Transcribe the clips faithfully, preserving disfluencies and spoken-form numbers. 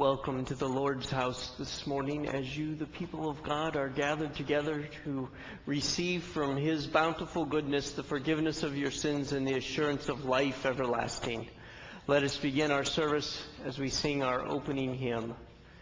welcome to the Lord's house this morning as you, the people of God, are gathered together to receive from His bountiful goodness the forgiveness of your sins and the assurance of life everlasting. Let us begin our service as we sing our opening hymn.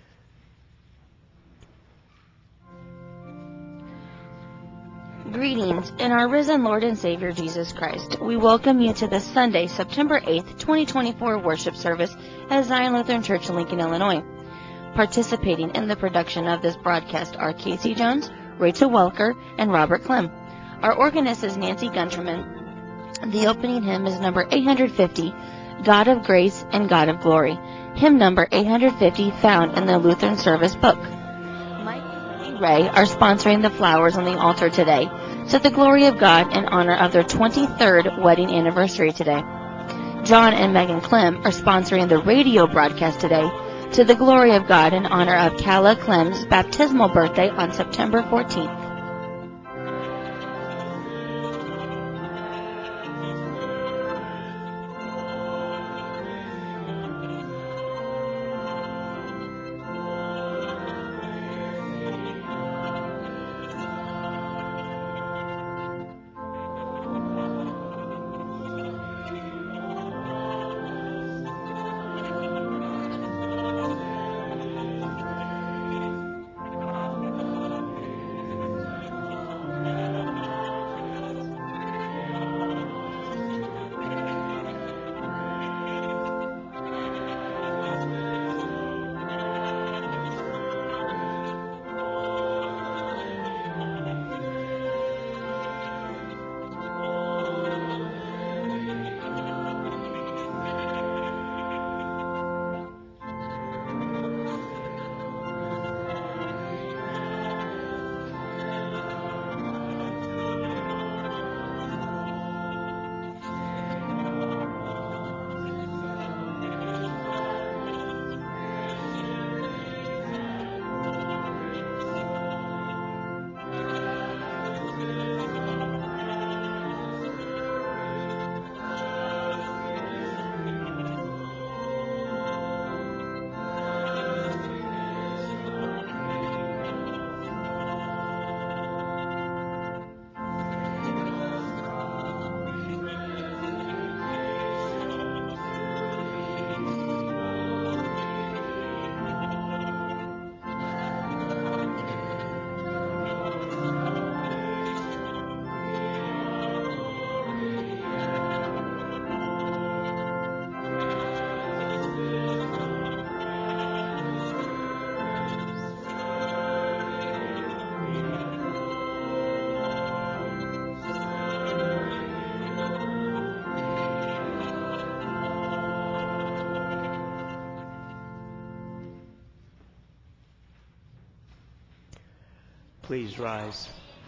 Greetings in our risen Lord and Savior Jesus Christ. We welcome you to the Sunday, September eighth, twenty twenty-four worship service at Zion Lutheran Church in Lincoln, Illinois. Participating in the production of this broadcast are Casey Jones, Rachel Welker, and Robert Clem. Our organist is Nancy Gunterman. The opening hymn is number eight hundred fifty, God of Grace and God of Glory. Hymn number eight hundred fifty found in the Lutheran Service book. Mike and Ray are sponsoring the flowers on the altar today, to the glory of God in honor of their twenty-third wedding anniversary today. John and Megan Clem are sponsoring the radio broadcast today, to the glory of God in honor of Calla Clem's baptismal birthday on September fourteenth. Please rise.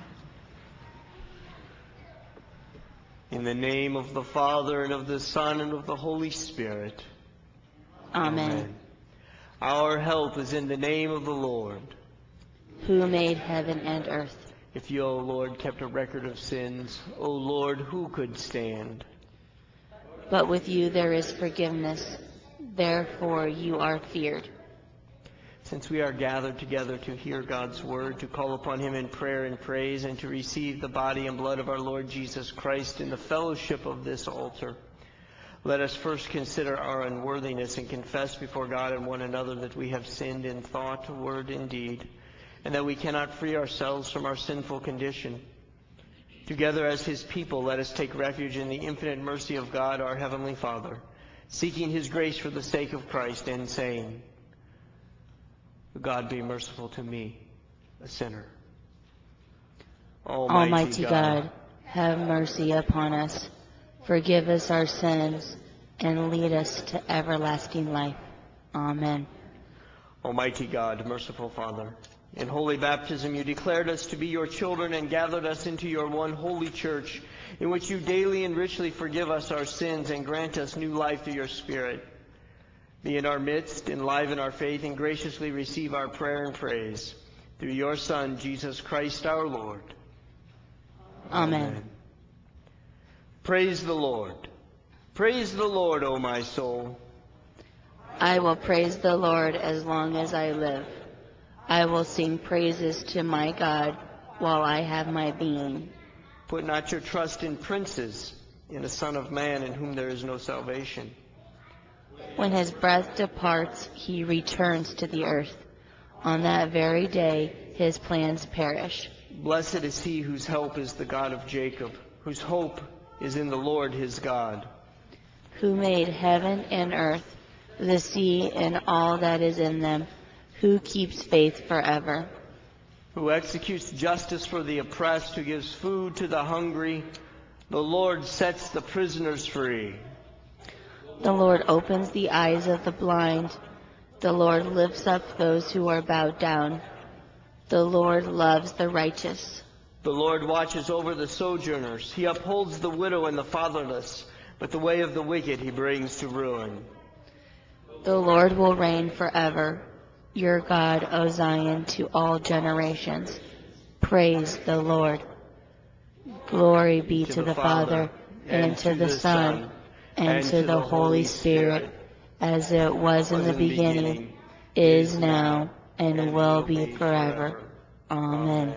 In the name of the Father, and of the Son, and of the Holy Spirit. Amen. Amen. Our help is in the name of the Lord, who made heaven and earth. If you, O Lord, kept a record of sins, O Lord, who could stand? But with you there is forgiveness, therefore you are feared. Since we are gathered together to hear God's word, to call upon Him in prayer and praise, and to receive the body and blood of our Lord Jesus Christ in the fellowship of this altar, let us first consider our unworthiness and confess before God and one another that we have sinned in thought, word, and deed, and that we cannot free ourselves from our sinful condition. Together as His people, let us take refuge in the infinite mercy of God, our Heavenly Father, seeking His grace for the sake of Christ, and saying, God be merciful to me, a sinner. Almighty, Almighty God, God, have mercy upon us, forgive us our sins, and lead us to everlasting life. Amen. Almighty God, merciful Father, in holy baptism you declared us to be your children and gathered us into your one holy church, in which you daily and richly forgive us our sins and grant us new life through your Spirit. Be in our midst, enliven our faith, and graciously receive our prayer and praise. Through your Son, Jesus Christ our Lord. Amen. Amen. Praise the Lord. Praise the Lord, O my soul. I will praise the Lord as long as I live. I will sing praises to my God while I have my being. Put not your trust in princes, in a son of man in whom there is no salvation. When his breath departs, he returns to the earth. On that very day, his plans perish. Blessed is he whose help is the God of Jacob, whose hope is in the Lord his God. Who made heaven and earth, the sea and all that is in them, who keeps faith forever. Who executes justice for the oppressed, who gives food to the hungry. The Lord sets the prisoners free. The Lord opens the eyes of the blind. The Lord lifts up those who are bowed down. The Lord loves the righteous. The Lord watches over the sojourners. He upholds the widow and the fatherless, but the way of the wicked he brings to ruin. The Lord will reign forever. Your God, O Zion, to all generations. Praise the Lord. Glory be to, to the, the Father, and, and to the Son, and, and to the Holy Spirit, as it was in the beginning, is now, and will be forever. Amen.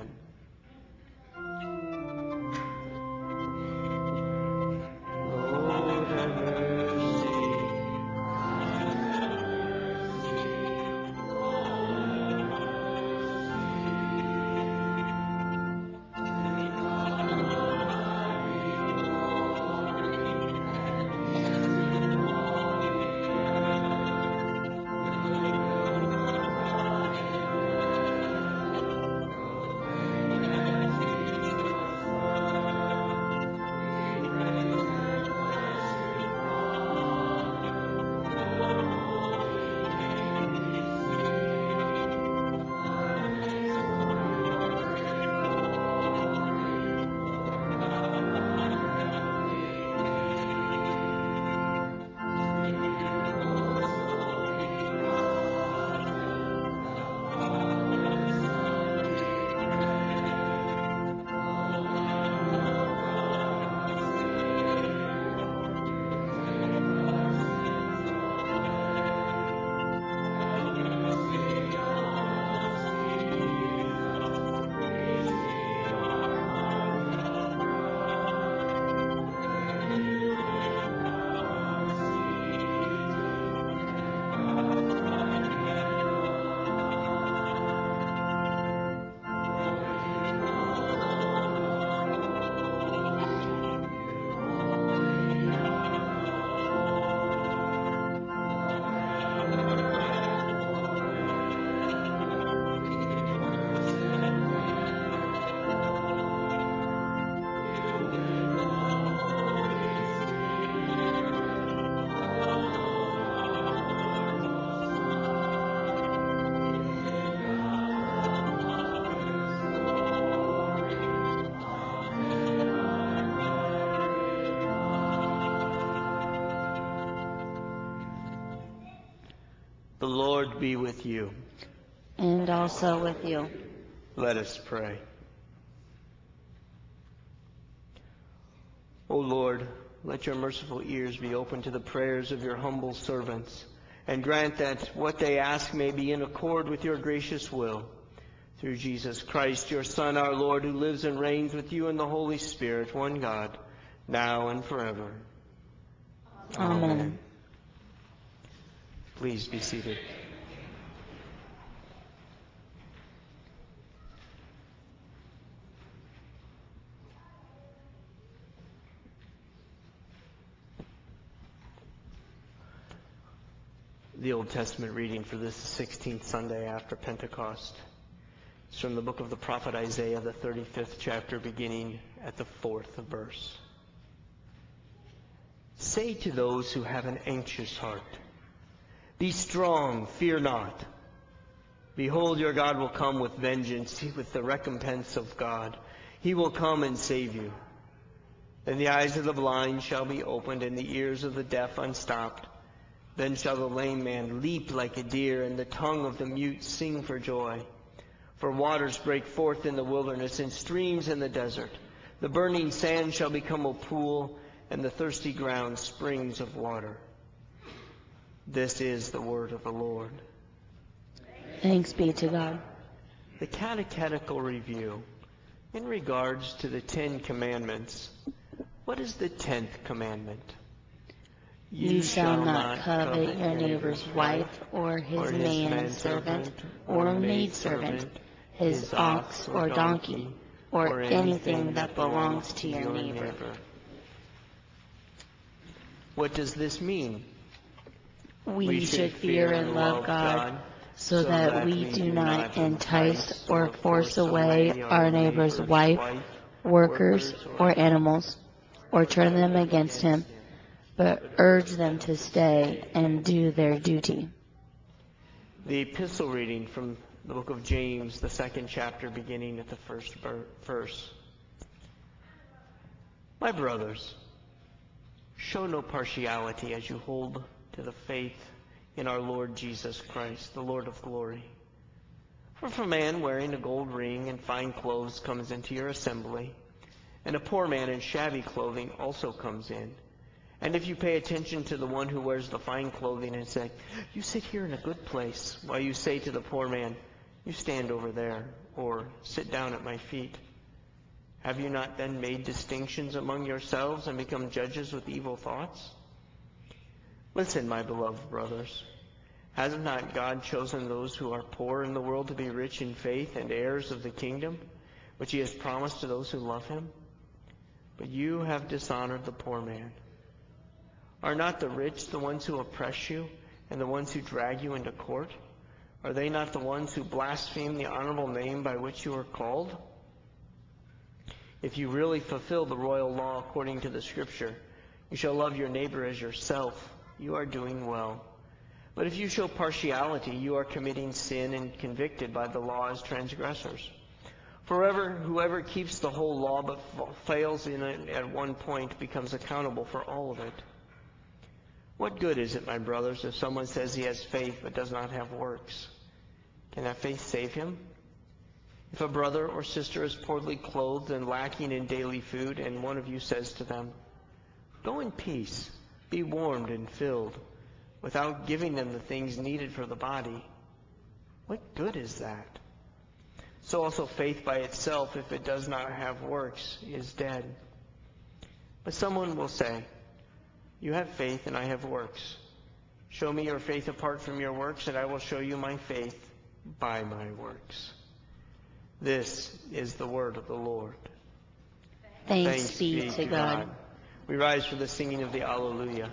The Lord be with you. And also with you. Let us pray. O Lord, let your merciful ears be open to the prayers of your humble servants, and grant that what they ask may be in accord with your gracious will. Through Jesus Christ, your Son, our Lord, who lives and reigns with you in the Holy Spirit, one God, now and forever. Amen. Amen. Please be seated. The Old Testament reading for this sixteenth Sunday after Pentecost is from the book of the prophet Isaiah, the thirty-fifth chapter, beginning at the fourth verse. Say to those who have an anxious heart, be strong, fear not. Behold, your God will come with vengeance, with the recompense of God. He will come and save you. Then the eyes of the blind shall be opened, and the ears of the deaf unstopped. Then shall the lame man leap like a deer, and the tongue of the mute sing for joy. For waters break forth in the wilderness, and streams in the desert. The burning sand shall become a pool, and the thirsty ground springs of water. This is the word of the Lord. Thanks be to God. The catechetical review. In regards to the Ten Commandments, what is the tenth commandment? You shall not covet your neighbor's wife, or his manservant, or maidservant, his ox or donkey, or anything that belongs to your neighbor. What does this mean? We should fear and love God, so that we do not entice or force away our neighbor's wife, workers, or animals, or turn them against him, but urge them to stay and do their duty. The epistle reading from the book of James, the second chapter, beginning at the first verse. My brothers, show no partiality as you hold to the faith in our Lord Jesus Christ, the Lord of glory. For if a man wearing a gold ring and fine clothes comes into your assembly, and a poor man in shabby clothing also comes in, and if you pay attention to the one who wears the fine clothing and say, you sit here in a good place, while you say to the poor man, you stand over there, or sit down at my feet, have you not then made distinctions among yourselves and become judges with evil thoughts? Listen, my beloved brothers, has not God chosen those who are poor in the world to be rich in faith and heirs of the kingdom, which he has promised to those who love him? But you have dishonored the poor man. Are not the rich the ones who oppress you and the ones who drag you into court? Are they not the ones who blaspheme the honorable name by which you are called? If you really fulfill the royal law according to the Scripture, you shall love your neighbor as yourself. You are doing well. But if you show partiality, you are committing sin and convicted by the law as transgressors. Forever, whoever keeps the whole law but fails in it at one point becomes accountable for all of it. What good is it, my brothers, if someone says he has faith but does not have works? Can that faith save him? If a brother or sister is poorly clothed and lacking in daily food, and one of you says to them, go in peace, be warmed and filled, without giving them the things needed for the body, what good is that? So also faith by itself, if it does not have works, is dead. But someone will say, you have faith and I have works. Show me your faith apart from your works, and I will show you my faith by my works. This is the word of the Lord. Thanks, Thanks be, be to God. God. We rise for the singing of the Alleluia.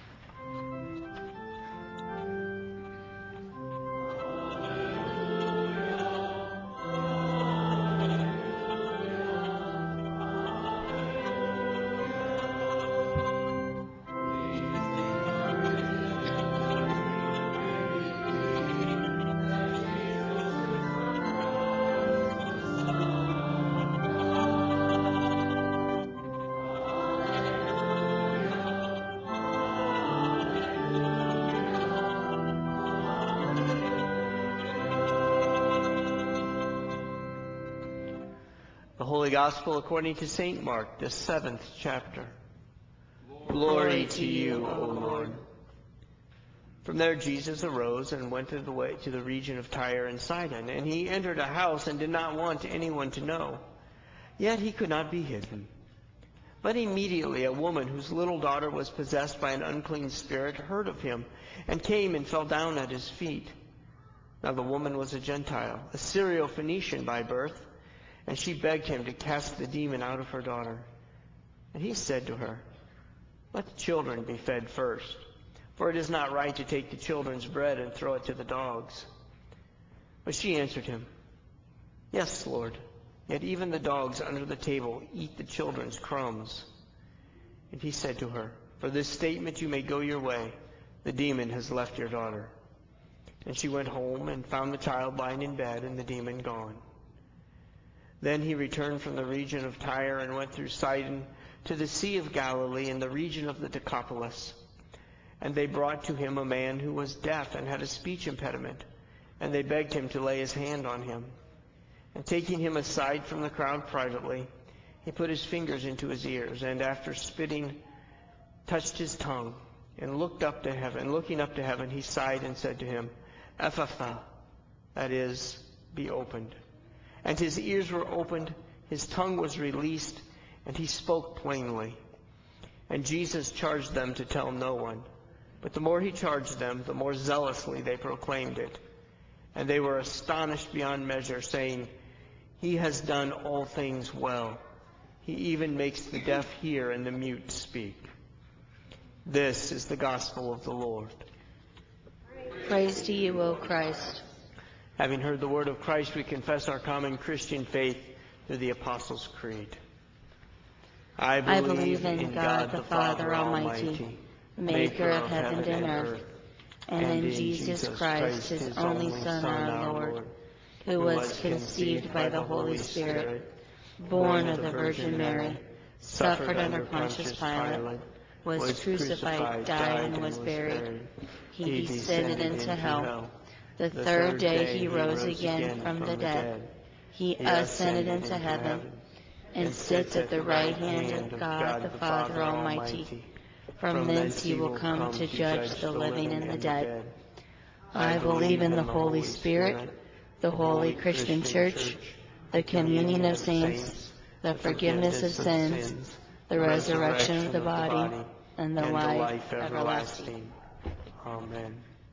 Holy Gospel according to Saint Mark, the seventh chapter. Glory to you, O Lord. From there Jesus arose and went the way to the region of Tyre and Sidon, and he entered a house and did not want anyone to know. Yet he could not be hidden. But immediately a woman whose little daughter was possessed by an unclean spirit heard of him, and came and fell down at his feet. Now the woman was a Gentile, a Syro-Phoenician by birth, and she begged him to cast the demon out of her daughter. And he said to her, let the children be fed first, for it is not right to take the children's bread and throw it to the dogs. But she answered him, yes, Lord, yet even the dogs under the table eat the children's crumbs. And he said to her, for this statement you may go your way. The demon has left your daughter. And she went home and found the child lying in bed and the demon gone. Then he returned from the region of Tyre and went through Sidon to the Sea of Galilee in the region of the Decapolis. And they brought to him a man who was deaf and had a speech impediment, and they begged him to lay his hand on him. And taking him aside from the crowd privately, he put his fingers into his ears, and after spitting, touched his tongue. and looked up to heaven. Looking up to heaven, he sighed and said to him, Ephphatha, that is, be opened. And his ears were opened, his tongue was released, and he spoke plainly. And Jesus charged them to tell no one. But the more he charged them, the more zealously they proclaimed it. And they were astonished beyond measure, saying, He has done all things well. He even makes the deaf hear and the mute speak. This is the gospel of the Lord. Praise to you, O Christ. Having heard the word of Christ, we confess our common Christian faith through the Apostles' Creed. I believe, I believe in, in God, the Father Almighty, maker of heaven and earth, and in Jesus Christ, his only Son, our Lord, who was conceived by the Holy Spirit, born of the Virgin Mary, suffered under Pontius Pilate, was crucified, died, and was buried. He descended into hell. The third day he rose again from the dead. He ascended into heaven, and sits at the right hand of God the Father Almighty. From thence he will come to judge the living and the dead. I believe in the Holy Spirit, the holy Christian Church, the communion of saints, the forgiveness of sins, the resurrection of the body, and the life everlasting. Amen.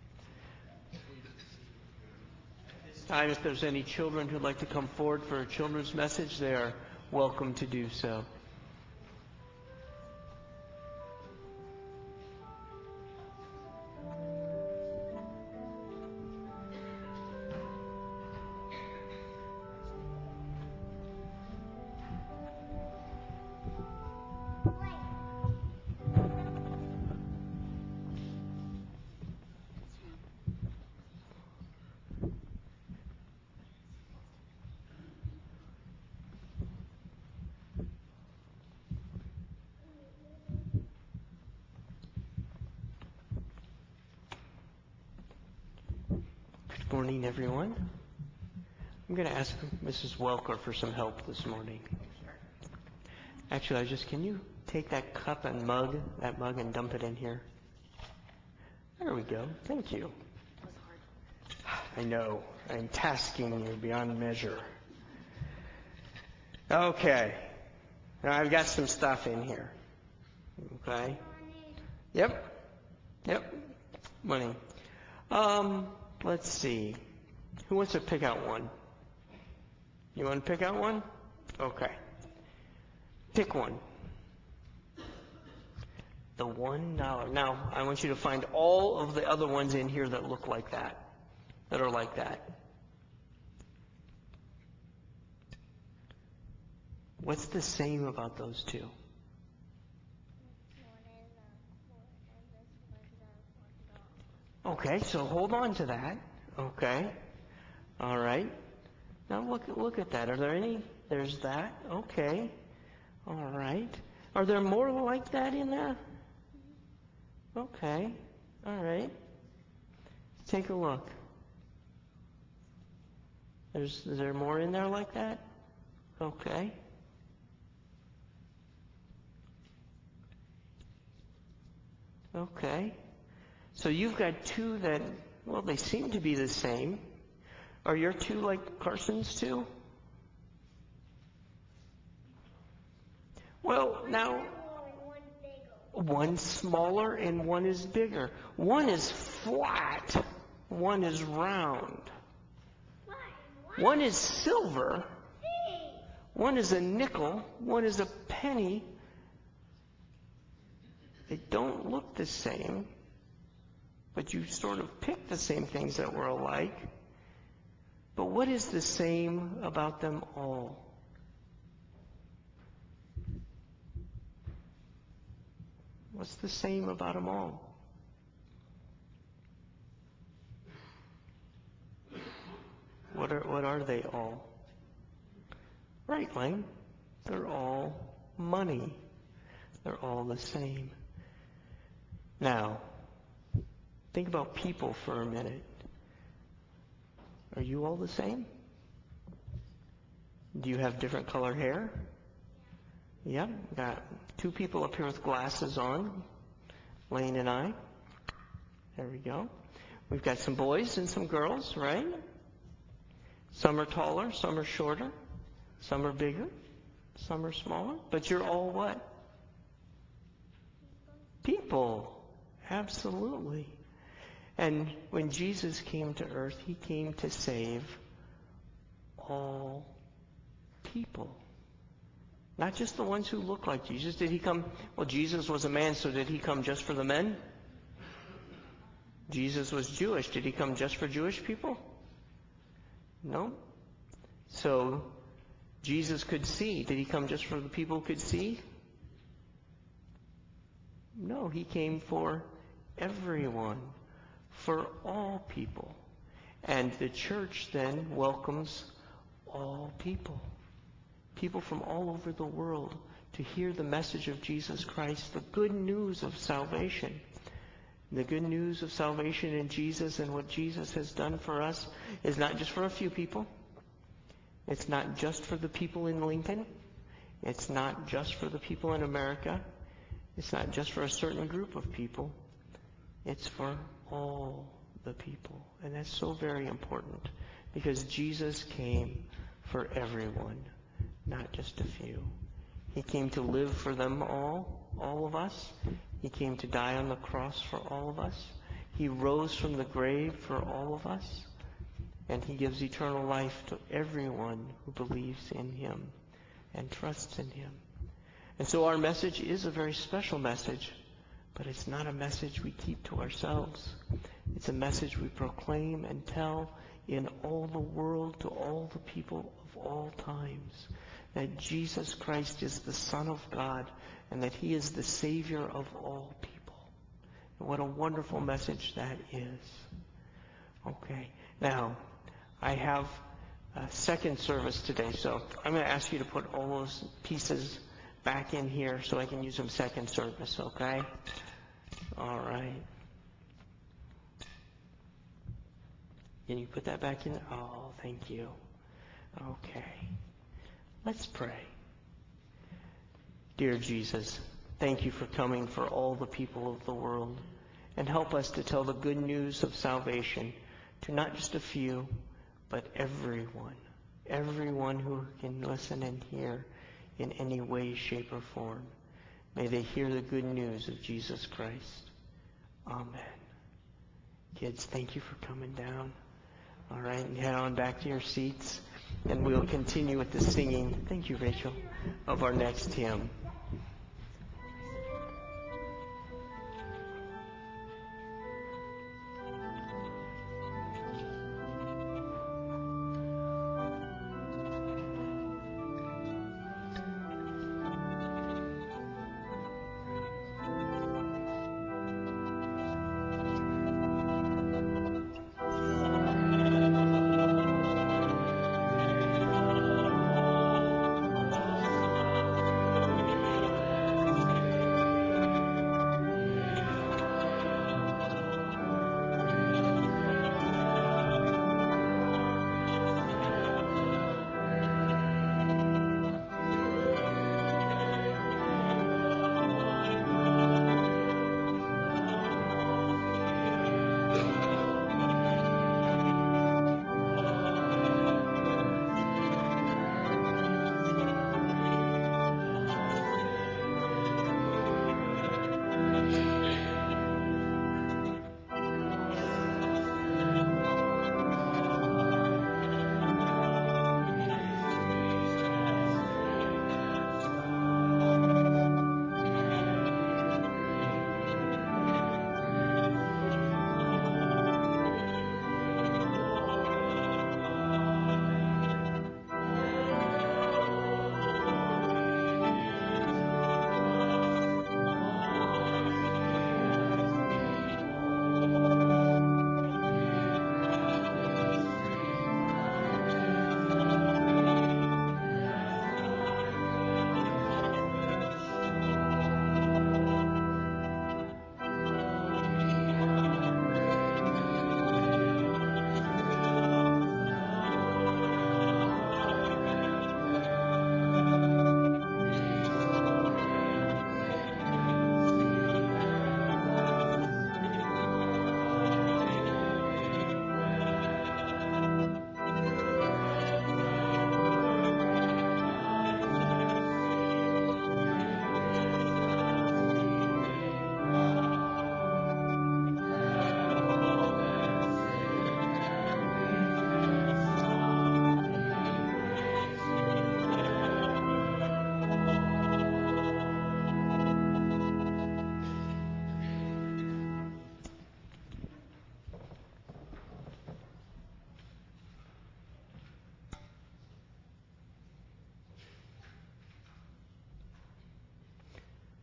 This time, if there's any children who'd like to come forward for a children's message, they are welcome to do so. Good morning, everyone. I'm going to ask Missus Welker for some help this morning. Actually, I just, can you take that cup and mug, that mug, and dump it in here? There we go. Thank you. I know. I'm tasking you beyond measure. Okay. Now I've got some stuff in here. Okay. Yep. Yep. Money. Um... Let's see. Who wants to pick out one? You want to pick out one? Okay. Pick one. The one dollar. Now, I want you to find all of the other ones in here that look like that, that are like that. What's the same about those two? Okay, so hold on to that. Okay. All right. Now look look at that. Are there any? There's that. Okay. All right. Are there more like that in there? Okay. All right. Take a look. There's is there more in there like that? Okay. Okay. So you've got two that, well, they seem to be the same. Are your two like Carson's two? Well, now, one's smaller and one is bigger. One is flat. One is round. One is silver. One is a nickel. One is a penny. They don't look the same. But you sort of picked the same things that were alike. But what is the same about them all? What's the same about them all? What are what are they all? Right, Lane? They're all money. They're all the same. Now, think about people for a minute. Are you all the same? Do you have different color hair? Yep. Got two people up here with glasses on. Lane and I. There we go. We've got some boys and some girls, right? Some are taller, some are shorter, some are bigger, some are smaller. But you're all what? People. Absolutely. And when Jesus came to earth, he came to save all people. Not just the ones who look like Jesus. Did he come? Well, Jesus was a man, so did he come just for the men? Jesus was Jewish. Did he come just for Jewish people? No. So Jesus could see. Did he come just for the people who could see? No, he came for everyone, for all people. And the church then welcomes all people. People from all over the world to hear the message of Jesus Christ, the good news of salvation. The good news of salvation in Jesus and what Jesus has done for us is not just for a few people. It's not just for the people in Lincoln. It's not just for the people in America. It's not just for a certain group of people. It's for all the people. And that's so very important because Jesus came for everyone, not just a few. He came to live for them all, all of us. He came to die on the cross for all of us. He rose from the grave for all of us. And he gives eternal life to everyone who believes in him and trusts in him. And so our message is a very special message, but it's not a message we keep to ourselves. It's a message we proclaim and tell in all the world to all the people of all times. That Jesus Christ is the Son of God and that he is the Savior of all people. And what a wonderful message that is. Okay, now I have a second service today, so I'm going to ask you to put all those pieces back in here so I can use them second service, okay? All right. Can you put that back in? Oh, thank you. Okay. Let's pray. Dear Jesus, thank you for coming for all the people of the world, and help us to tell the good news of salvation to not just a few, but everyone. Everyone who can listen and hear in any way, shape, or form. May they hear the good news of Jesus Christ. Amen. Kids, thank you for coming down. All right, and head on back to your seats. And we'll continue with the singing, thank you, Rachel, of our next hymn.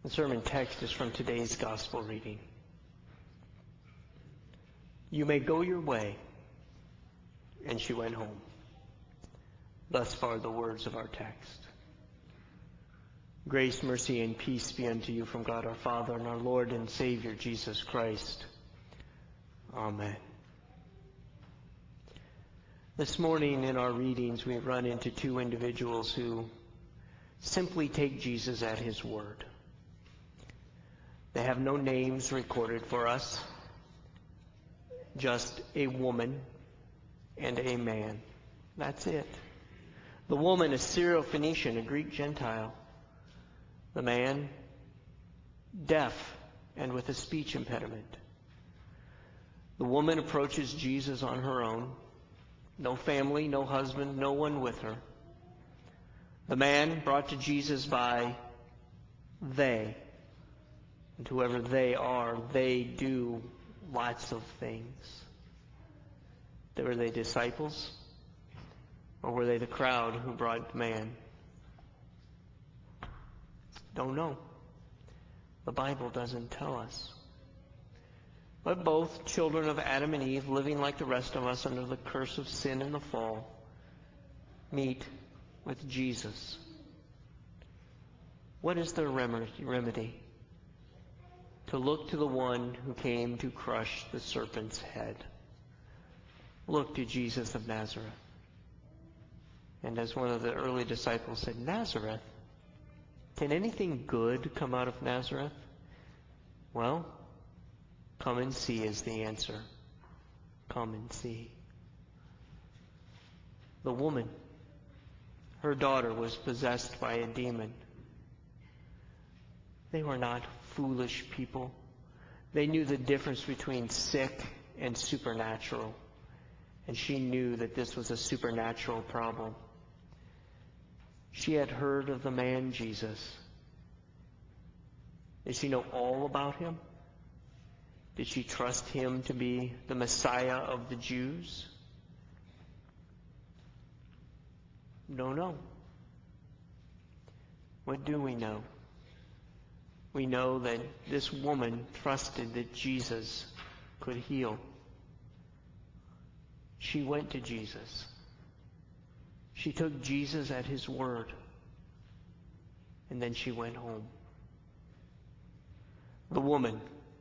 The sermon text is from today's gospel reading. You may go your way. And she went home. Thus far the words of our text. Grace, mercy, and peace be unto you from God our Father and our Lord and Savior Jesus Christ. Amen. This morning in our readings we run into two individuals who simply take Jesus at his word. They have no names recorded for us, just a woman and a man. That's it. The woman, a Syro-Phoenician, a Greek Gentile. The man, deaf and with a speech impediment. The woman approaches Jesus on her own. No family, no husband, no one with her. The man brought to Jesus by they. And whoever they are, they do lots of things. Were they disciples? Or were they the crowd who brought the man? Don't know. The Bible doesn't tell us. But both children of Adam and Eve, living like the rest of us under the curse of sin and the fall, meet with Jesus. What is their remedy? To look to the one who came to crush the serpent's head. Look to Jesus of Nazareth. And as one of the early disciples said, Nazareth? Can anything good come out of Nazareth? Well, come and see is the answer. Come and see. The woman, her daughter was possessed by a demon. They were not foolish people. They knew the difference between sick and supernatural. And she knew that this was a supernatural problem. She had heard of the man Jesus. Did she know all about him? Did she trust him to be the Messiah of the Jews? No, no. What do we know? We know that this woman trusted that Jesus could heal. She went to Jesus. She took Jesus at his word. And then she went home. The woman.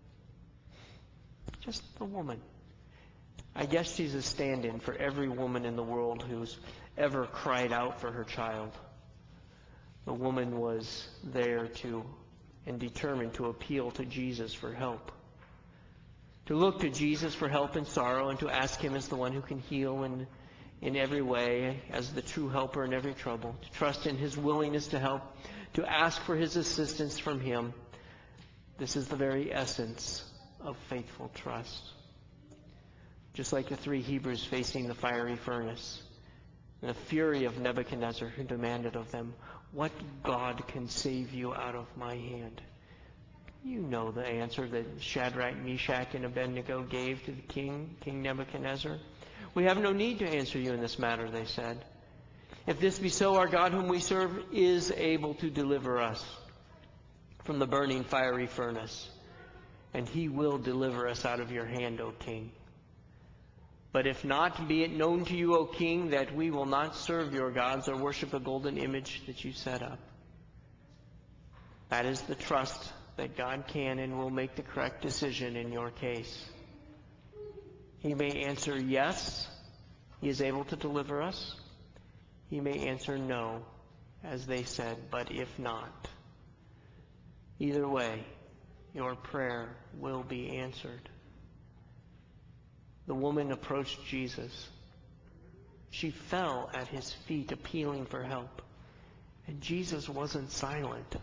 Just the woman. I guess she's a stand-in for every woman in the world who's ever cried out for her child. The woman was there to and determined to appeal to Jesus for help. To look to Jesus for help in sorrow and to ask him as the one who can heal in, in every way, as the true helper in every trouble. To trust in his willingness to help, to ask for his assistance from him. This is the very essence of faithful trust. Just like the three Hebrews facing the fiery furnace, and the fury of Nebuchadnezzar who demanded of them, what God can save you out of my hand? You know the answer that Shadrach, Meshach, and Abednego gave to the king, King Nebuchadnezzar. We have no need to answer you in this matter, they said. If this be so, our God whom we serve is able to deliver us from the burning fiery furnace, and he will deliver us out of your hand, O king. But if not, be it known to you, O king, that we will not serve your gods or worship a golden image that you set up. That is the trust that God can and will make the correct decision in your case. He may answer yes, he is able to deliver us. He may answer no, as they said, but if not. Either way, your prayer will be answered. The woman approached Jesus. She fell at his feet, appealing for help. And Jesus wasn't silent.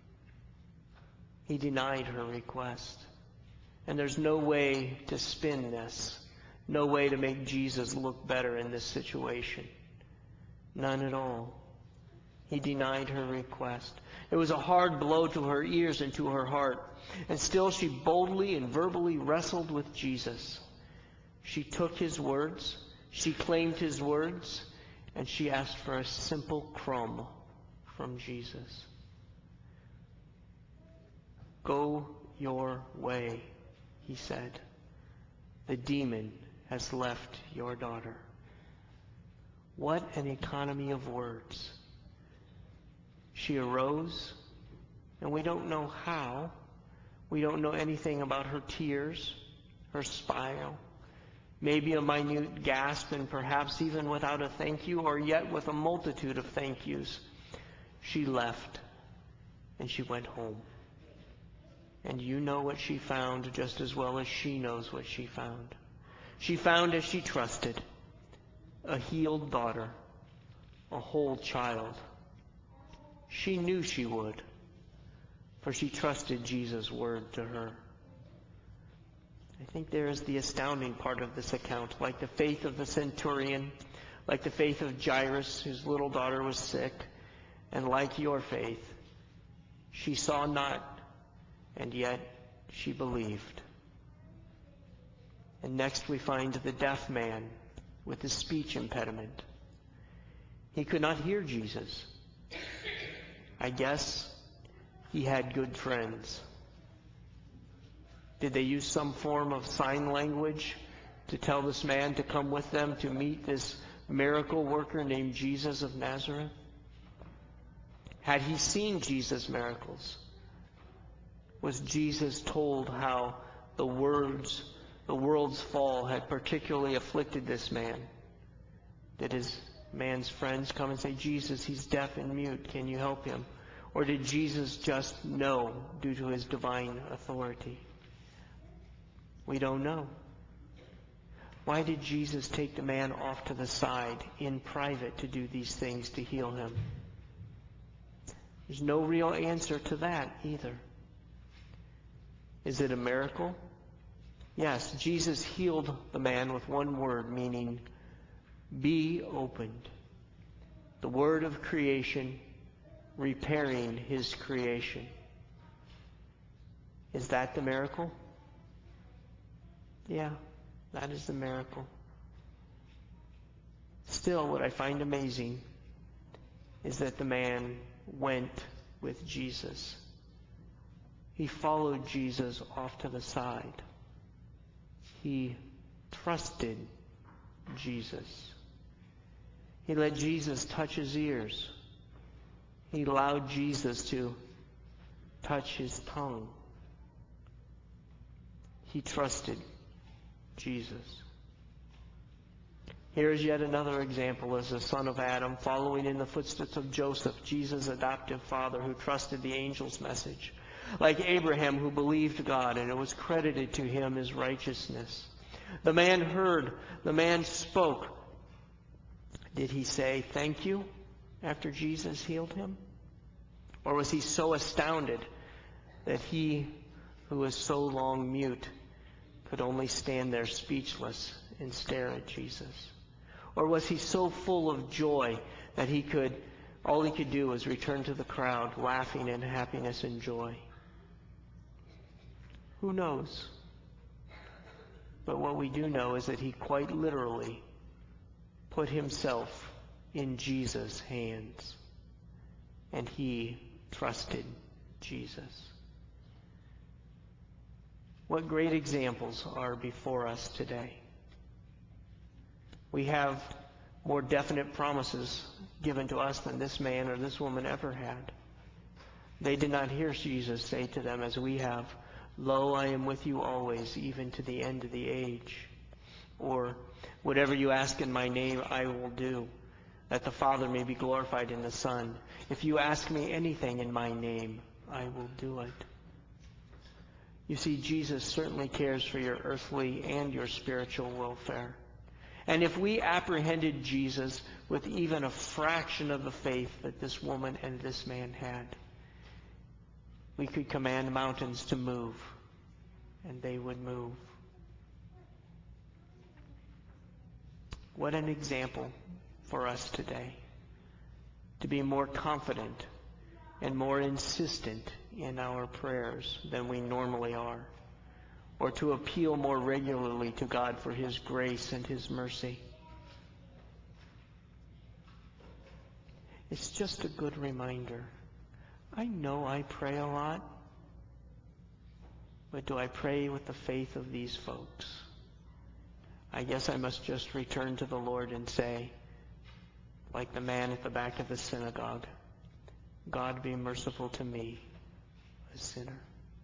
He denied her request. And there's no way to spin this. No way to make Jesus look better in this situation. None at all. He denied her request. It was a hard blow to her ears and to her heart. And still she boldly and verbally wrestled with Jesus. She took his words, she claimed his words, and she asked for a simple crumb from Jesus. "Go your way," he said. "The demon has left your daughter." What an economy of words. She arose, and we don't know how. We don't know anything about her tears, her smile, maybe a minute gasp, and perhaps even without a thank you, or yet with a multitude of thank yous. She left, and she went home. And you know what she found just as well as she knows what she found. She found, as she trusted, a healed daughter, a whole child. She knew she would, for she trusted Jesus' word to her. I think there is the astounding part of this account. Like the faith of the centurion, like the faith of Jairus, whose little daughter was sick, and like your faith, she saw not, and yet she believed. And next we find the deaf man with the speech impediment. He could not hear Jesus. I guess he had good friends. Did they use some form of sign language to tell this man to come with them to meet this miracle worker named Jesus of Nazareth? Had he seen Jesus' miracles? Was Jesus told how the words, the world's fall had particularly afflicted this man? Did his man's friends come and say, "Jesus, he's deaf and mute, can you help him?" Or did Jesus just know due to his divine authority? We don't know. Why did Jesus take the man off to the side in private to do these things to heal him? There's no real answer to that either. Is it a miracle? Yes, Jesus healed the man with one word, meaning be opened. The word of creation repairing his creation. Is that the miracle? Yeah, that is the miracle. Still, what I find amazing is that the man went with Jesus. He followed Jesus off to the side. He trusted Jesus. He let Jesus touch his ears. He allowed Jesus to touch his tongue. He trusted Jesus. Here is yet another example as the son of Adam, following in the footsteps of Joseph, Jesus' adoptive father, who trusted the angel's message. Like Abraham, who believed God, and it was credited to him as righteousness. The man heard, the man spoke. Did he say thank you after Jesus healed him? Or was he so astounded that he who was so long mute could only stand there speechless and stare at Jesus? Or was he so full of joy that he could, all he could do was return to the crowd, laughing in happiness and joy? Who knows? But what we do know is that he quite literally put himself in Jesus' hands, and he trusted Jesus. What great examples are before us today. We have more definite promises given to us than this man or this woman ever had. They did not hear Jesus say to them as we have, "Lo, I am with you always, even to the end of the age." Or, "Whatever you ask in my name, I will do, that the Father may be glorified in the Son. If you ask me anything in my name, I will do it." You see, Jesus certainly cares for your earthly and your spiritual welfare. And if we apprehended Jesus with even a fraction of the faith that this woman and this man had, we could command mountains to move, and they would move. What an example for us today, to be more confident and more insistent in our prayers than we normally are, or to appeal more regularly to God for His grace and His mercy. It's just a good reminder. I know I pray a lot. But do I pray with the faith of these folks? I guess I must just return to the Lord and say, like the man at the back of the synagogue, God be merciful to me, a sinner.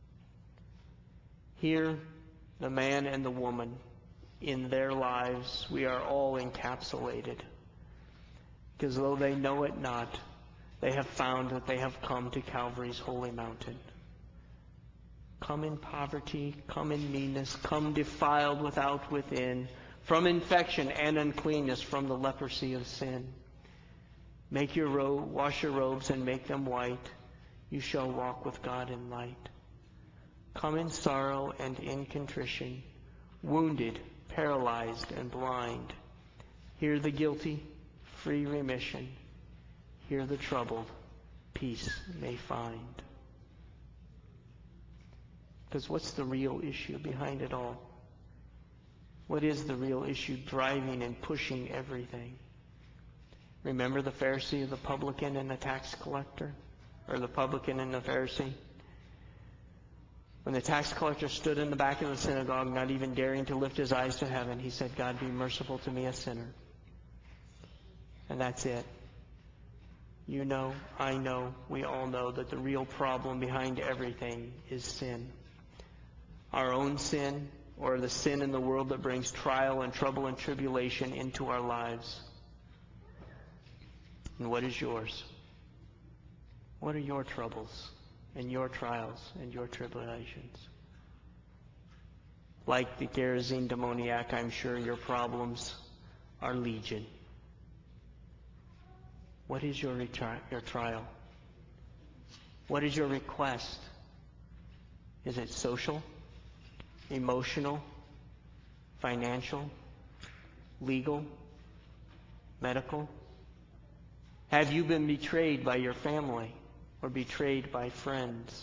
Here, the man and the woman, in their lives, we are all encapsulated. Because though they know it not, they have found that they have come to Calvary's holy mountain. Come in poverty, come in meanness, come defiled without within, from infection and uncleanness, from the leprosy of sin. Make your robe, wash your robes and make them white. You shall walk with God in light. Come in sorrow and in contrition, wounded, paralyzed, and blind. Hear the guilty, free remission. Hear the troubled, peace may find. Because what's the real issue behind it all? What is the real issue driving and pushing everything? Remember the Pharisee, the publican, and the tax collector? Or the publican and the Pharisee? When the tax collector stood in the back of the synagogue, not even daring to lift his eyes to heaven, he said, God, be merciful to me, a sinner. And that's it. You know, I know, we all know that the real problem behind everything is sin. Our own sin, or the sin in the world that brings trial and trouble and tribulation into our lives. And what is yours? What are your troubles and your trials and your tribulations? Like the Gerasene demoniac, I'm sure your problems are legion. What is your, retri- your trial? What is your request? Is it social, emotional, financial, legal, medical? Have you been betrayed by your family or betrayed by friends?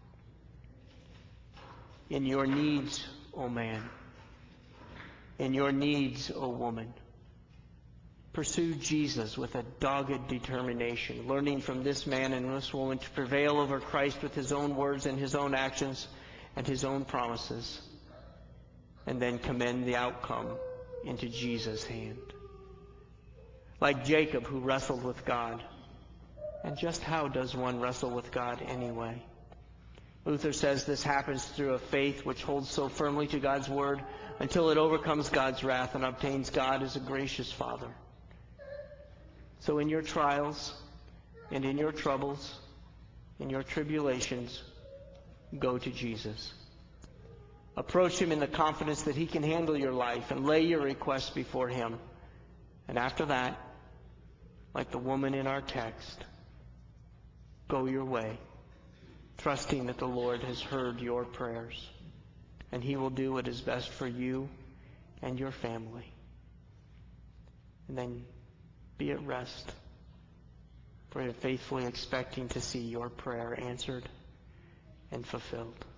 In your needs, O man, in your needs, O woman, pursue Jesus with a dogged determination, learning from this man and this woman to prevail over Christ with his own words and his own actions and his own promises, and then commend the outcome into Jesus' hand. Like Jacob, who wrestled with God. And just how does one wrestle with God anyway? Luther says this happens through a faith which holds so firmly to God's word until it overcomes God's wrath and obtains God as a gracious Father. So in your trials and in your troubles, in your tribulations, go to Jesus. Approach him in the confidence that he can handle your life and lay your requests before him. And after that, like the woman in our text, go your way, trusting that the Lord has heard your prayers, and he will do what is best for you and your family. And then be at rest, for you're faithfully expecting to see your prayer answered and fulfilled.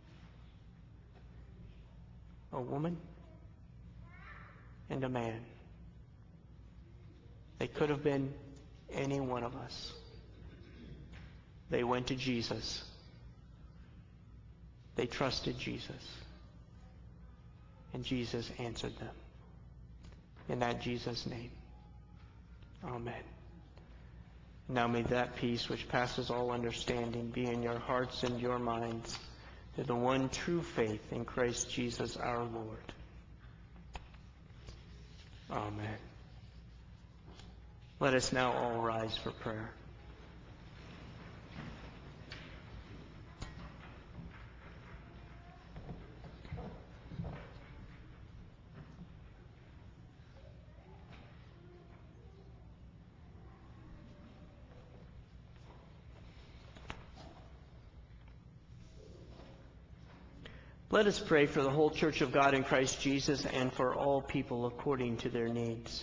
A woman and a man. They could have been any one of us. They went to Jesus. They trusted Jesus. And Jesus answered them. In that Jesus' name. Amen. Now may that peace which passes all understanding be in your hearts and your minds to the one true faith in Christ Jesus our Lord. Amen. Let us now all rise for prayer. Let us pray for the whole Church of God in Christ Jesus and for all people according to their needs.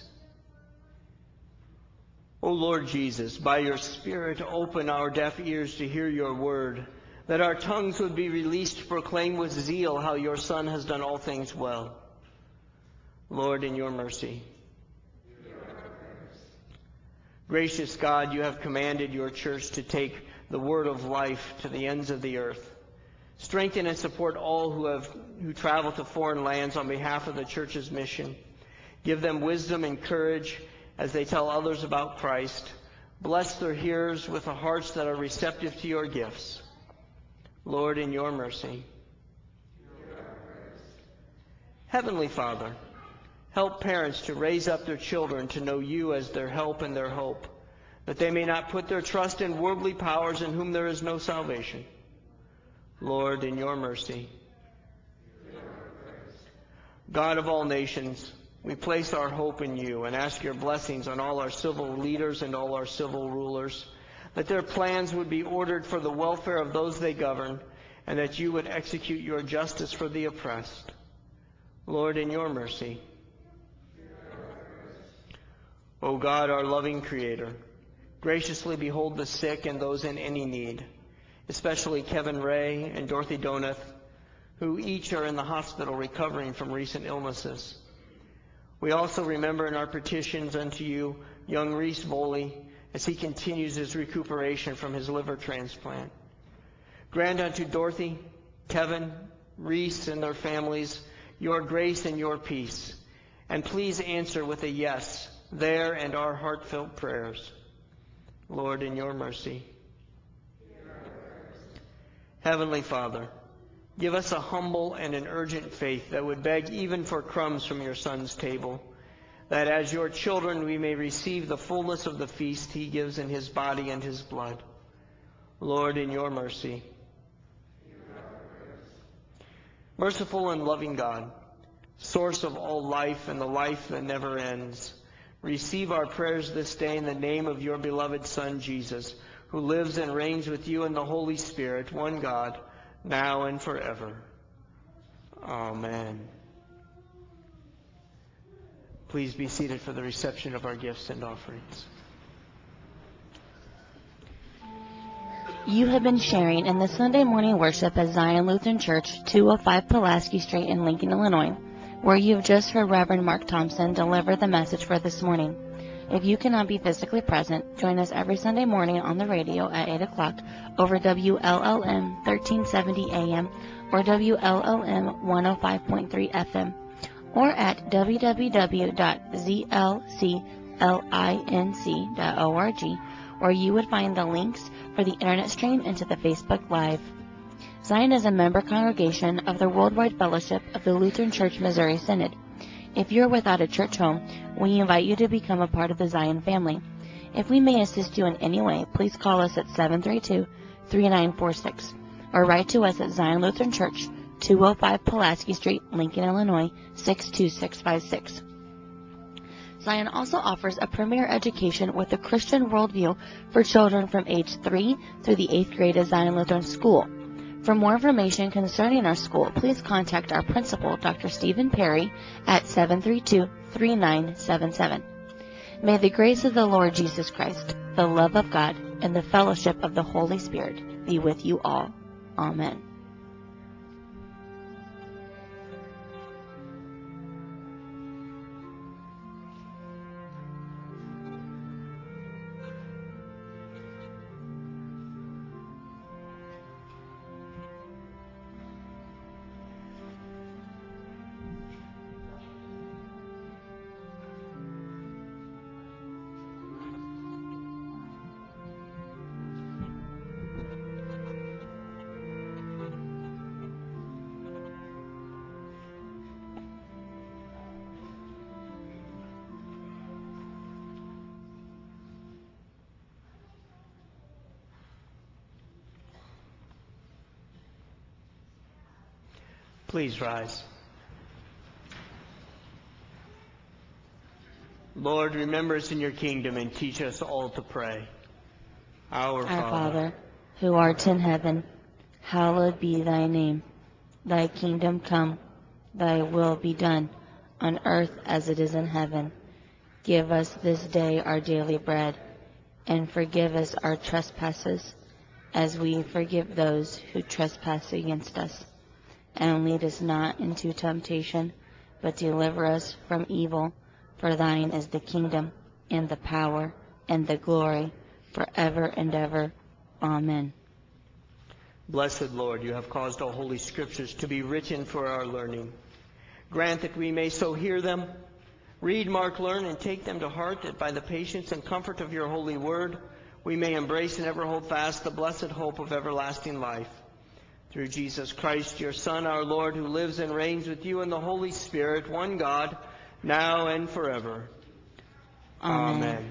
O Lord Jesus, by your Spirit, open our deaf ears to hear your word, that our tongues would be released to proclaim with zeal how your Son has done all things well. Lord, in your mercy. Gracious God, you have commanded your church to take the word of life to the ends of the earth. Strengthen and support all who have who travel to foreign lands on behalf of the church's mission. Give them wisdom and courage as they tell others about Christ. Bless their hearers with the hearts that are receptive to your gifts. Lord, in your mercy. Heavenly Father, help parents to raise up their children to know you as their help and their hope, that they may not put their trust in worldly powers in whom there is no salvation. Lord, in your mercy. God of all nations, we place our hope in you and ask your blessings on all our civil leaders and all our civil rulers, that their plans would be ordered for the welfare of those they govern, and that you would execute your justice for the oppressed. Lord, in your mercy. O God, our loving Creator, graciously behold the sick and those in any need, especially Kevin Ray and Dorothy Donath, who each are in the hospital recovering from recent illnesses. We also remember in our petitions unto you young Reese Boley as he continues his recuperation from his liver transplant. Grant unto Dorothy, Kevin, Reese, and their families your grace and your peace, and please answer with a yes their and our heartfelt prayers. Lord, in your mercy. Heavenly Father, give us a humble and an urgent faith that would beg even for crumbs from your Son's table, that as your children we may receive the fullness of the feast he gives in his body and his blood. Lord, in your mercy. Merciful and loving God, source of all life and the life that never ends, receive our prayers this day in the name of your beloved Son, Jesus, who lives and reigns with you in the Holy Spirit, one God, now and forever. Amen. Please be seated for the reception of our gifts and offerings. You have been sharing in the Sunday morning worship at Zion Lutheran Church, two oh five Pulaski Street in Lincoln, Illinois, where you have just heard Reverend Mark Thompson deliver the message for this morning. If you cannot be physically present, join us every Sunday morning on the radio at eight o'clock over W L L M thirteen seventy A M or W L L M one oh five point three F M, or at w w w dot z l c linc dot org, where you would find the links for the internet stream into the Facebook Live. Zion is a member congregation of the Worldwide Fellowship of the Lutheran Church Missouri Synod. If you're without a church home, we invite you to become a part of the Zion family. If we may assist you in any way, please call us at seven three two, three nine four six or write to us at Zion Lutheran Church, two oh five Pulaski Street, Lincoln, Illinois, six two six five six. Zion also offers a premier education with a Christian worldview for children from age three through the eighth grade at Zion Lutheran School. For more information concerning our school, please contact our principal, Doctor Stephen Perry, at seven three two, three nine seven seven. May the grace of the Lord Jesus Christ, the love of God, and the fellowship of the Holy Spirit be with you all. Amen. Please rise. Lord, remember us in your kingdom and teach us all to pray. Our, Our Father, Father, who art in heaven, hallowed be thy name. Thy kingdom come, thy will be done, on earth as it is in heaven. Give us this day our daily bread, and forgive us our trespasses, as we forgive those who trespass against us. And lead us not into temptation, but deliver us from evil. For thine is the kingdom, and the power, and the glory, forever and ever. Amen. Blessed Lord, you have caused all holy scriptures to be written for our learning. Grant that we may so hear them, read, mark, learn, and take them to heart, that by the patience and comfort of your holy word, we may embrace and ever hold fast the blessed hope of everlasting life. Through Jesus Christ, your Son, our Lord, who lives and reigns with you in the Holy Spirit, one God, now and forever. Amen. Amen.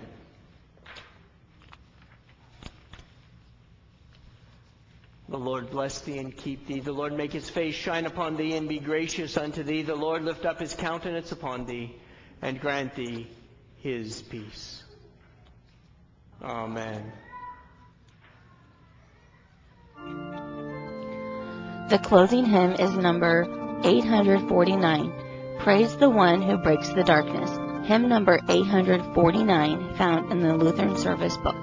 The Lord bless thee and keep thee. The Lord make his face shine upon thee and be gracious unto thee. The Lord lift up his countenance upon thee and grant thee his peace. Amen. The closing hymn is number eight hundred forty-nine. Praise the one who breaks the darkness. Hymn number eight hundred forty-nine, found in the Lutheran Service Book.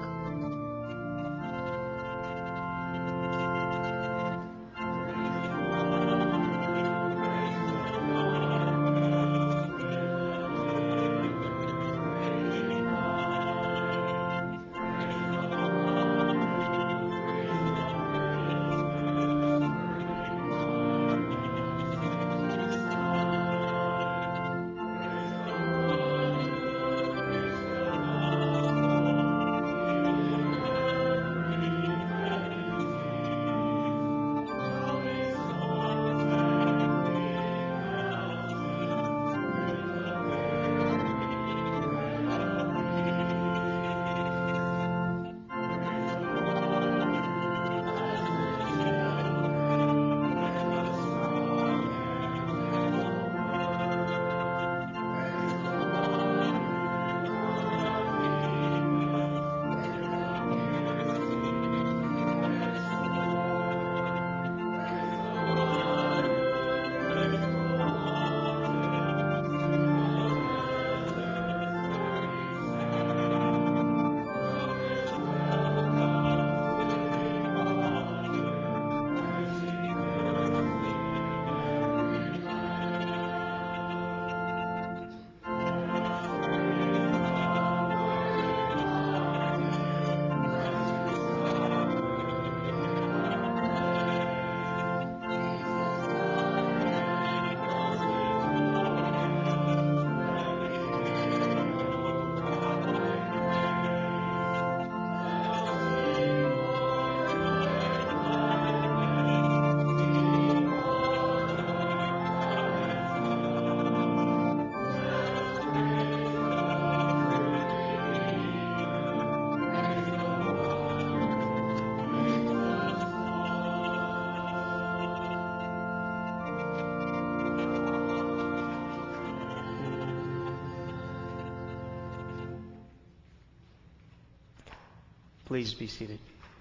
Please be seated.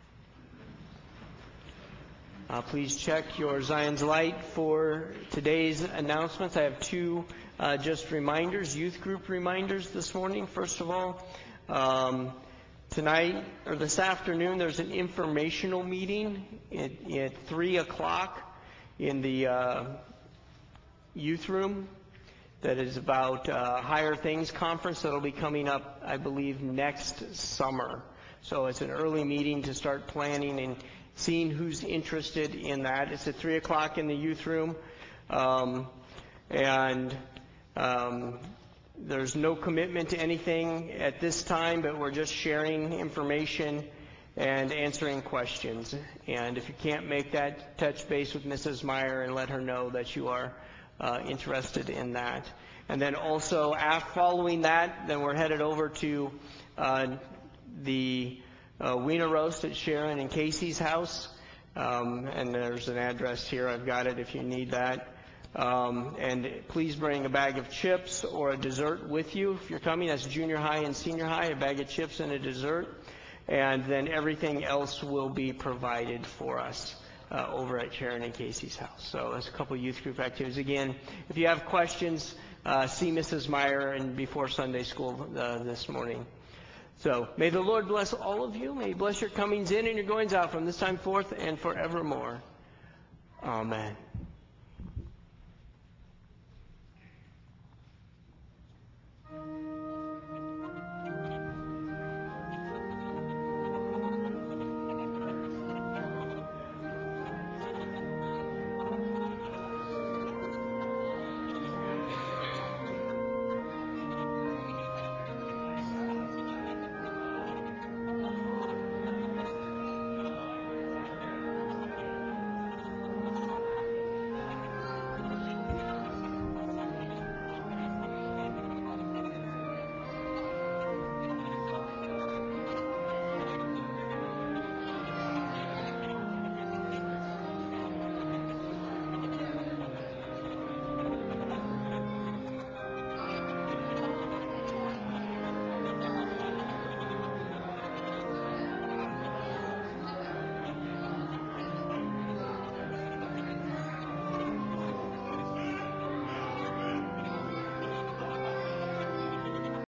Uh, please check your Zion's Light for today's announcements. I have two uh, just reminders, youth group reminders this morning. First of all, um, tonight or this afternoon there's an informational meeting at, at three o'clock in the uh, youth room that is about uh, Higher Things Conference that will be coming up, I believe, next summer. So it's an early meeting to start planning and seeing who's interested in that. It's at three o'clock in the youth room. Um, and um, there's no commitment to anything at this time, but we're just sharing information and answering questions. And if you can't make that, touch base with Missus Meyer and let her know that you are uh, interested in that. And then also, after following that, then we're headed over to uh, the uh, Wiener Roast at Sharon and Casey's house. Um, and there's an address here. I've got it if you need that. Um, and please bring a bag of chips or a dessert with you if you're coming. That's junior high and senior high, a bag of chips and a dessert. And then everything else will be provided for us uh, over at Sharon and Casey's house. So there's a couple youth group activities. Again, if you have questions, uh, see Missus Meyer and before Sunday school uh, this morning. So may the Lord bless all of you. May he bless your comings in and your goings out from this time forth and forevermore. Amen.